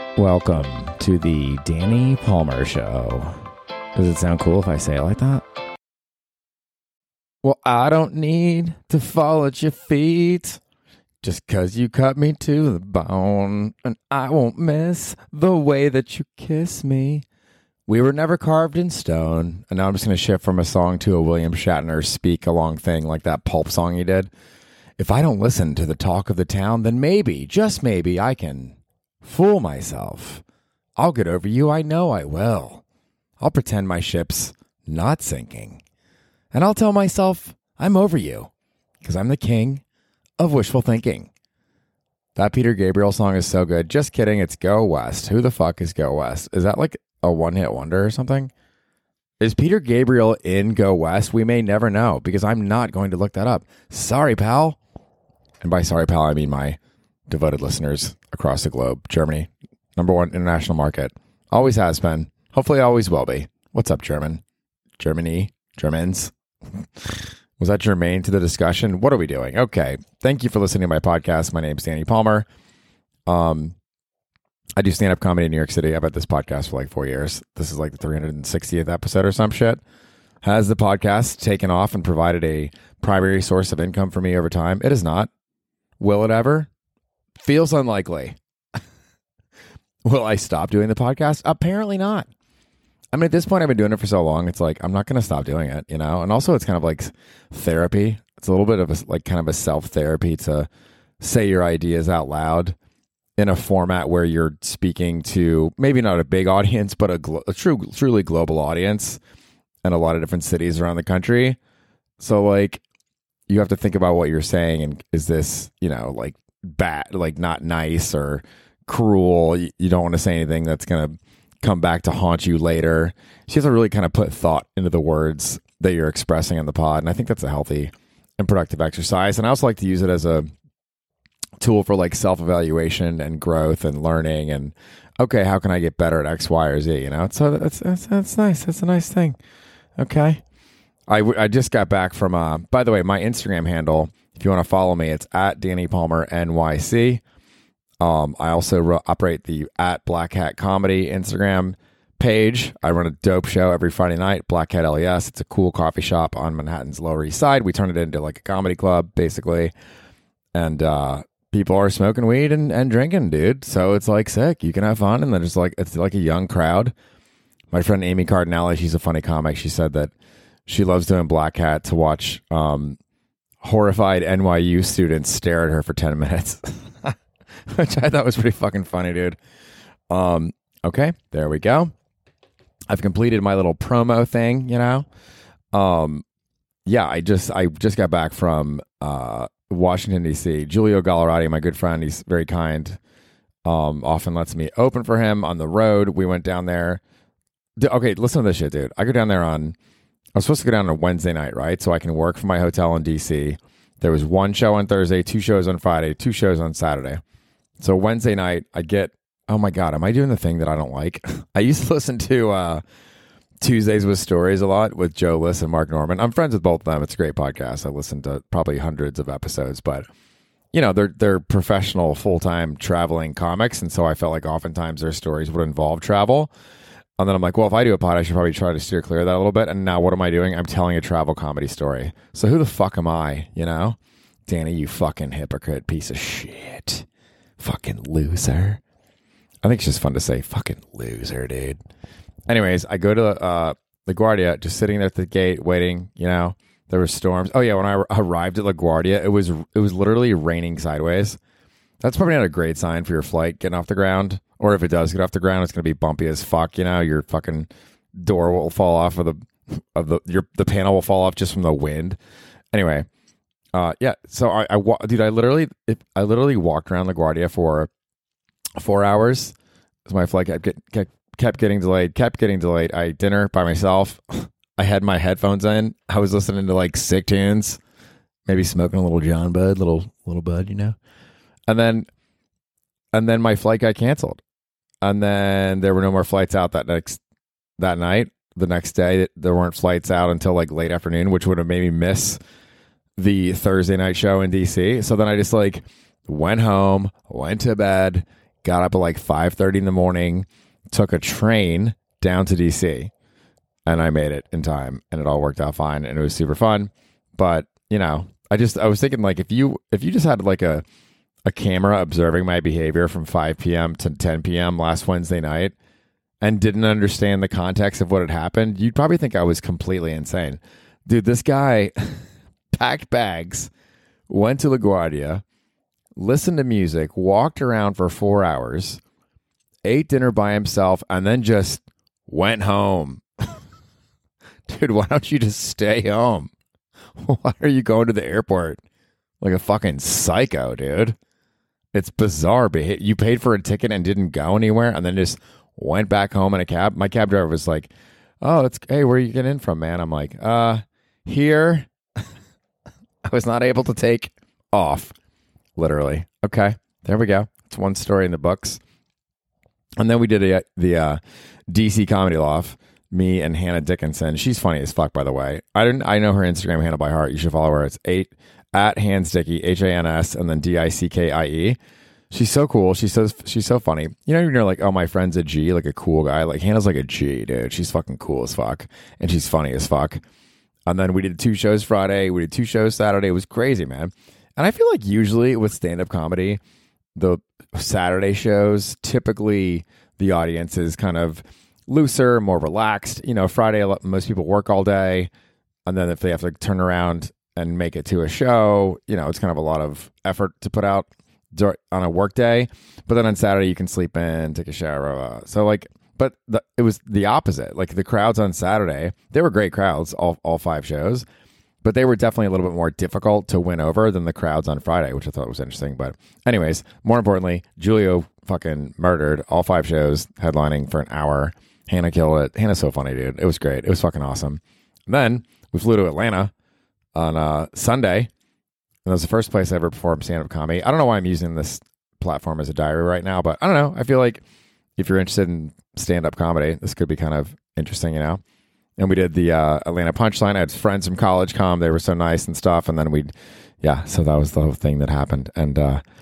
Welcome to the Danny Palmer Show. Does it sound cool if I say it like that? Well, I don't need to fall at your feet just 'cause you cut me to the bone, and I won't miss the way that you kiss me. We were never carved in stone, and now I'm just going to shift from a song to a William Shatner speak-along thing like that Pulp song he did. If I don't listen to the talk of the town, then maybe, just maybe, I can fool myself. I'll get over you, I know I will. I'll pretend my ship's not sinking. And I'll tell myself I'm over you, because I'm the king of wishful thinking. That Peter Gabriel song is so good. Just kidding, it's Go West. Who the fuck is Go West? Is that like a one-hit wonder or something? Is Peter Gabriel in Go West? We may never know, because I'm not going to look that up. Sorry, pal. And by sorry, pal, I mean my devoted listeners across the globe. Germany, #1 international market. Always has been. Hopefully always will be. What's up, Germany? Germans? Was that germane to the discussion? What are we doing? Okay. Thank you for listening to my podcast. My name's Danny Palmer. I do stand-up comedy in New York City. I've had this podcast for like 4 years. This is like the 360th episode or some shit. Has the podcast taken off and provided a primary source of income for me over time? It is not. Will it ever? Feels unlikely. Will I stop doing the podcast? Apparently not. I mean, at this point, I've been doing it for so long. It's like, I'm not going to stop doing it, you know? And also, it's kind of like therapy. It's a little bit of a, like kind of a self-therapy to say your ideas out loud in a format where you're speaking to maybe not a big audience, but a truly global audience in a lot of different cities around the country. So, like, you have to think about what you're saying. And is this, you know, like bad, like not nice or cruel? You don't want to say anything that's going to come back to haunt you later. So you have to really kind of put thought into the words that you're expressing in the pod. And I think that's a healthy and productive exercise. And I also like to use it as a tool for like self-evaluation and growth and learning. And okay, how can I get better at X, Y, or Z? You know, so that's nice. That's a nice thing. Okay. I just got back from, by the way, my Instagram handle, if you want to follow me, it's at Danny Palmer NYC. I also operate the at Black Hat Comedy Instagram page. I run a dope show every Friday night, Black Hat LES. It's a cool coffee shop on Manhattan's Lower East Side. We turn it into like a comedy club, basically. And people are smoking weed and drinking, dude. So it's like sick. You can have fun. And then it's like a young crowd. My friend Amy Cardinale, she's a funny comic. She said that she loves doing Black Hat to watch horrified NYU students stare at her for 10 minutes. Which I thought was pretty fucking funny, dude. Okay, there we go. I've completed my little promo thing, you know. Yeah, I just got back from Washington, D.C. Giulio Gallerati, my good friend, he's very kind. Often lets me open for him on the road. We went down there. Okay, listen to this shit, dude. I was supposed to go down on a Wednesday night, right? So I can work from my hotel in D.C. There was one show on Thursday, 2 shows on Friday, 2 shows on Saturday. So Wednesday night, oh my God, am I doing the thing that I don't like? I used to listen to Tuesdays with Stories a lot with Joe Liss and Mark Norman. I'm friends with both of them. It's a great podcast. I listened to probably hundreds of episodes, but you know, they're professional, full-time traveling comics. And so I felt like oftentimes their stories would involve travel. And then I'm like, well, if I do a pod, I should probably try to steer clear of that a little bit. And now what am I doing? I'm telling a travel comedy story. So who the fuck am I, you know? Danny, you fucking hypocrite piece of shit. Fucking loser. I think it's just fun to say fucking loser, dude. Anyways, I go to LaGuardia, just sitting there at the gate waiting, you know. There were storms. Oh yeah, when I arrived at LaGuardia, it was literally raining sideways. That's probably not a great sign for your flight getting off the ground. Or if it does get off the ground, it's going to be bumpy as fuck, you know. Your fucking door will fall off the panel will fall off just from the wind. Anyway, yeah, so I literally walked around LaGuardia for 4 hours. So my flight kept getting delayed. I ate dinner by myself. I had my headphones in. I was listening to like sick tunes, maybe smoking a little John Bud, little bud, you know. And then my flight got canceled. And then there were no more flights out that night. The next day, there weren't flights out until like late afternoon, which would have made me miss the Thursday night show in DC. So then I just like went home, went to bed, got up at like 5:30 in the morning, took a train down to DC, and I made it in time, and it all worked out fine, and it was super fun. But, I was thinking, like, if you just had like a camera observing my behavior from 5 p.m. to 10 p.m. last Wednesday night and didn't understand the context of what had happened, you'd probably think I was completely insane. Dude, this guy packed bags, went to LaGuardia, listened to music, walked around for 4 hours, ate dinner by himself, and then just went home. Dude, why don't you just stay home? Why are you going to the airport like a fucking psycho, dude? It's bizarre. You paid for a ticket and didn't go anywhere and then just went back home in a cab. My cab driver was like, oh, hey, where are you getting in from, man? I'm like, here. I was not able to take off, literally. Okay, there we go. It's one story in the books. And then we did the DC Comedy Loft, me and Hannah Dickinson. She's funny as fuck, by the way. I know her Instagram handle by heart. You should follow her. It's at Hansdickie, Hans, and then Dickie. She's so cool. She's so funny. You're like, oh, my friend's a G, like a cool guy. Like Hannah's like a G, dude. She's fucking cool as fuck, and she's funny as fuck. And then we did 2 shows Friday. We did 2 shows Saturday. It was crazy, man. And I feel like usually with stand-up comedy, the Saturday shows, typically the audience is kind of looser, more relaxed. Friday, most people work all day. And then if they have to turn around and make it to a show, it's kind of a lot of effort to put out on a work day. But then on Saturday, you can sleep in, take a shower. But it was the opposite. Like the crowds on Saturday, they were great crowds, all 5 shows. But they were definitely a little bit more difficult to win over than the crowds on Friday, which I thought was interesting. But anyways, more importantly, Julio fucking murdered all 5 shows, headlining for an hour. Hannah killed it. Hannah's so funny, dude. It was great. It was fucking awesome. And then we flew to Atlanta on Sunday. And that was the first place I ever performed stand-up comedy. I don't know why I'm using this platform as a diary right now, but I don't know. I feel like if you're interested in stand-up comedy, this could be kind of interesting, And we did the Atlanta Punchline. I had friends from college come. They were so nice and stuff. And then so that was the whole thing that happened. And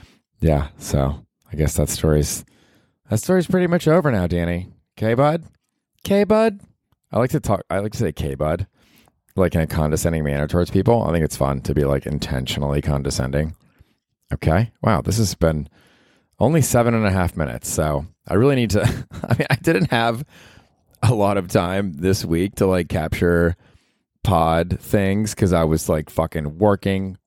so I guess that story's pretty much over now, Danny. Okay, bud? Okay, bud? I like to say okay, bud, like in a condescending manner towards people. I think it's fun to be like intentionally condescending. Okay. Wow. This has been only 7.5 minutes. So I really need to, I didn't have a lot of time this week to like capture pod things because I was like fucking working,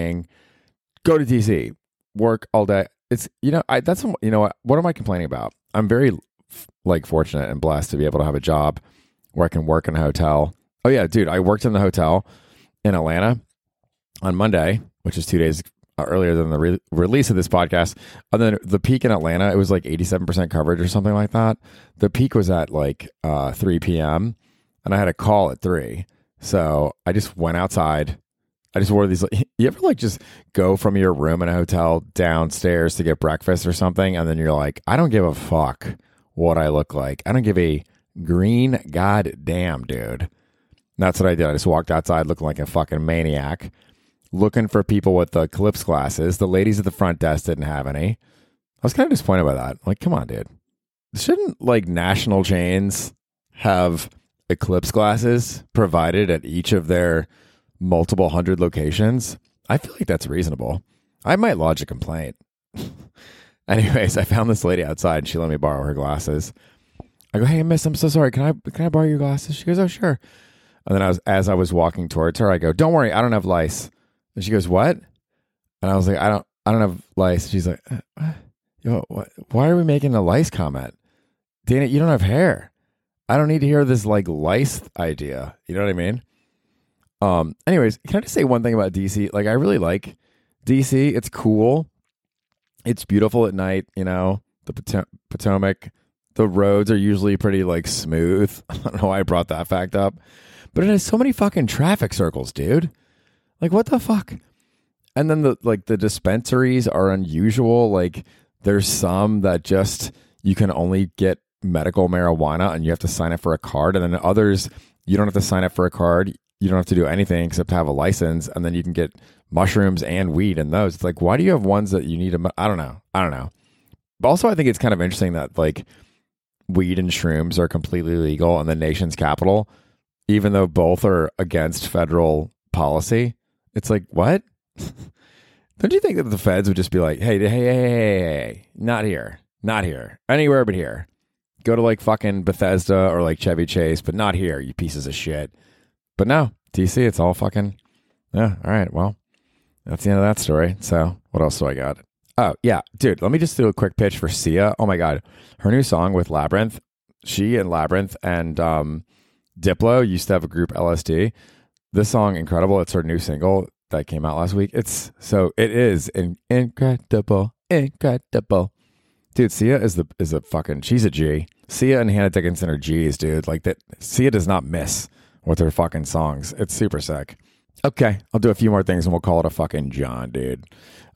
go to DC, work all day. It's, what am I complaining about? I'm very fortunate and blessed to be able to have a job where I can work in a hotel. Oh yeah, dude, I worked in the hotel in Atlanta on Monday, which is 2 days earlier than the release of this podcast. And then the peak in Atlanta, it was like 87% coverage or something like that. The peak was at like 3 p.m. and I had a call at 3. So I just went outside. I just wore these. You ever like just go from your room in a hotel downstairs to get breakfast or something, and then you're like, I don't give a fuck what I look like. I don't give a green goddamn, dude. And that's what I did. I just walked outside looking like a fucking maniac, looking for people with Eclipse glasses. The ladies at the front desk didn't have any. I was kind of disappointed by that. Like, come on, dude. Shouldn't like national chains have Eclipse glasses provided at each of their multiple hundred locations? I feel like that's reasonable. I might lodge a complaint. Anyways, I found this lady outside and she let me borrow her glasses. I go, hey, miss, I'm so sorry. Can I borrow your glasses? She goes, oh, sure. And then as I was walking towards her, I go, don't worry, I don't have lice. And she goes, what? And I was like, I don't have lice. She's like, why are we making a lice comment? Dana, you don't have hair. I don't need to hear this like lice idea. You know what I mean? Anyways, can I just say one thing about DC? Like, I really like DC. It's cool. It's beautiful at night, the Potomac. The roads are usually pretty like smooth. I don't know why I brought that fact up, but it has so many fucking traffic circles, dude. Like, what the fuck? And then the dispensaries are unusual. Like, there's some that just, you can only get medical marijuana and you have to sign up for a card. And then others, you don't have to sign up for a card. You don't have to do anything except have a license. And then you can get mushrooms and weed in those. It's like, why do you have ones that you need? I don't know. Also, I think it's kind of interesting that like weed and shrooms are completely legal in the nation's capital, even though both are against federal policy. It's like, what? Don't you think that the feds would just be like, hey, not here, anywhere but here. Go to like fucking Bethesda or like Chevy Chase, but not here, you pieces of shit. But no, DC, it's all fucking, yeah, all right, well, that's the end of that story. So what else do I got? Oh, yeah, dude, let me just do a quick pitch for Sia. Oh my God. Her new song with Labyrinth, she and Labyrinth and Diplo used to have a group LSD. This song, incredible. It's her new single that came out last week. It is incredible. Dude, Sia is a fucking, she's a G. Sia and Hannah Dickinson are G's, dude. Like that, Sia does not miss with her fucking songs. It's super sick. Okay, I'll do a few more things and we'll call it a fucking John, dude.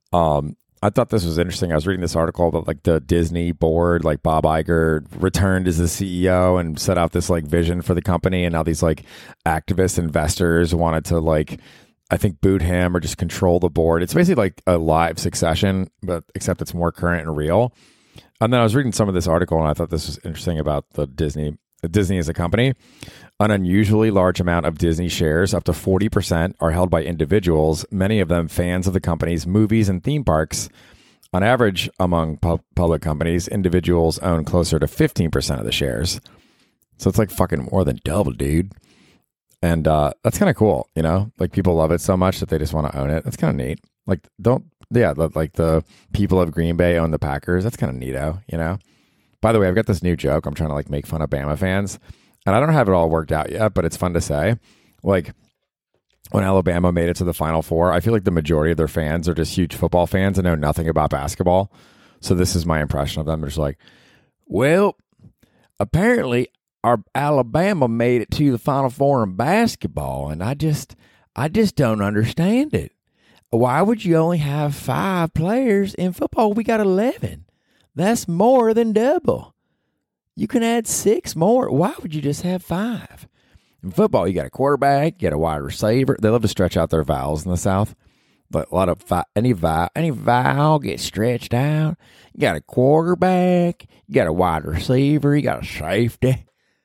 I thought this was interesting. I was reading this article about like the Disney board, like Bob Iger returned as the CEO and set out this like vision for the company. And now these like activist investors wanted to like, I think boot him or just control the board. It's basically like a live Succession, but except it's more current and real. And then I was reading some of this article and I thought this was interesting about the Disney as a company. An unusually large amount of Disney shares, up to 40%, are held by individuals, many of them fans of the company's movies and theme parks. On average, among public companies, individuals own closer to 15% of the shares. So it's like fucking more than double, dude. And that's kind of cool, you know? Like people love it so much that they just want to own it. That's kind of neat. Like like the people of Green Bay own the Packers. That's kind of neato, you know? By the way, I've got this new joke. I'm trying to like make fun of Bama fans. And I don't have it all worked out yet, but it's fun to say. Like when Alabama made it to the Final Four, I feel like the majority of their fans are just huge football fans and know nothing about basketball. So this is my impression of them. They're just like, well, apparently our Alabama made it to the Final Four in basketball, and I just don't understand it. Why would you only have 5 players in football? We got 11. That's more than double. You can add 6 more. Why would you just have 5? In football, you got a quarterback, you got a wide receiver. They love to stretch out their vowels in the South. But a lot of any vowel gets stretched out. You got a quarterback, you got a wide receiver, you got a safety.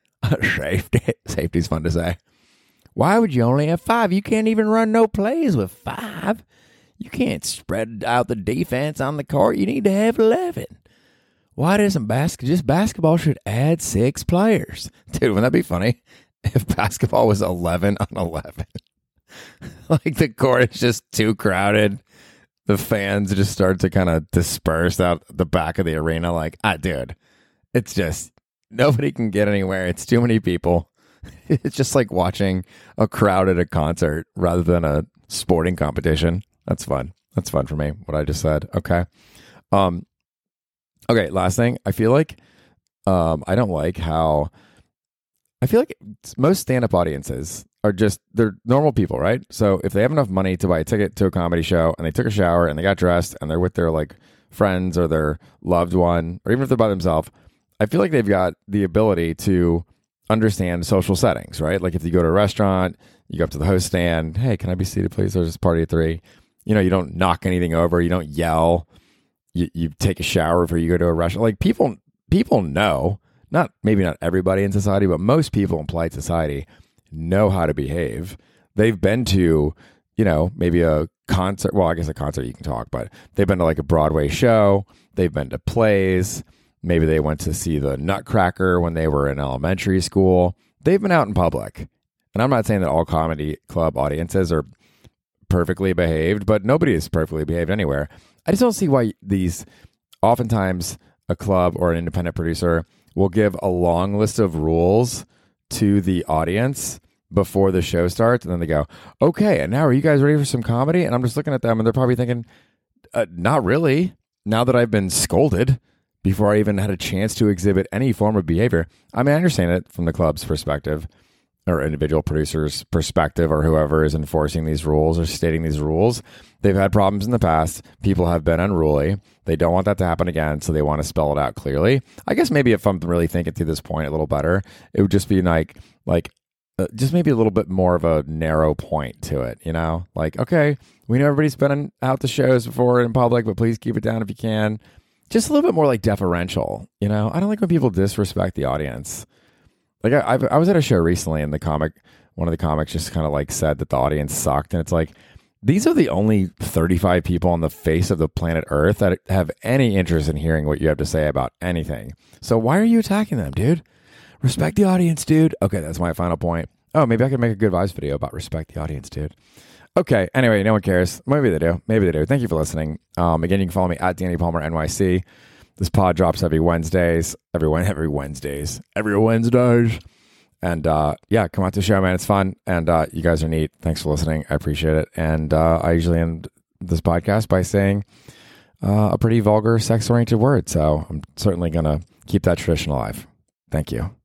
Safety's fun to say. Why would you only have 5? You can't even run no plays with 5. You can't spread out the defense on the court. You need to have 11. Why doesn't basketball should add 6 players? Dude, wouldn't that be funny if basketball was 11 on 11? Like the court is just too crowded. The fans just start to kind of disperse out the back of the arena. Like, dude, it's just nobody can get anywhere. It's too many people. It's just like watching a crowd at a concert rather than a sporting competition. That's fun. That's fun for me, what I just said. Okay. Okay, last thing. I feel like I don't like how I feel like most stand-up audiences are just, they're normal people, right? So if they have enough money to buy a ticket to a comedy show and they took a shower and they got dressed and they're with their like friends or their loved one, or even if they're by themselves, I feel like they've got the ability to understand social settings, right? Like if you go to a restaurant, you go up to the host stand, hey, can I be seated, please? There's this party at 3. You know, you don't knock anything over. You don't yell. You take a shower before you go to a restaurant. Like people know, maybe not everybody in society, but most people in polite society know how to behave. They've been to, you know, maybe a concert. Well, I guess a concert you can talk, but they've been to like a Broadway show. They've been to plays. Maybe they went to see the Nutcracker when they were in elementary school. They've been out in public. And I'm not saying that all comedy club audiences are perfectly behaved, but nobody is perfectly behaved anywhere. I just don't see why oftentimes a club or an independent producer will give a long list of rules to the audience before the show starts. And then they go, okay, and now are you guys ready for some comedy? And I'm just looking at them and they're probably thinking, not really. Now that I've been scolded before I even had a chance to exhibit any form of behavior. I mean, I understand it from the club's perspective or individual producer's perspective or whoever is enforcing these rules or stating these rules. They've had problems in the past. People have been unruly. They don't want that to happen again, so they want to spell it out clearly. I guess maybe if I'm really thinking through this point a little better, it would just be like just maybe a little bit more of a narrow point to it, you know? Like, okay, we know everybody's been out to shows before in public, but please keep it down if you can. just a little bit more like deferential. You know, I don't like when people disrespect the audience. Like I was at a show recently, and one of the comics just kind of like said that the audience sucked, and it's like, these are the only 35 people on the face of the planet Earth that have any interest in hearing what you have to say about anything. So why are you attacking them, dude? Respect the audience, dude. Okay, that's my final point. Oh, maybe I could make a good vibes video about respect the audience, dude. Okay, anyway, no one cares. Maybe they do. Maybe they do. Thank you for listening. Again, you can follow me at Danny Palmer NYC. This pod drops every Wednesdays. Every Wednesdays. And yeah, come out to the show, man. It's fun. And you guys are neat. Thanks for listening. I appreciate it. And I usually end this podcast by saying a pretty vulgar, sex-oriented word. So I'm certainly going to keep that tradition alive. Thank you.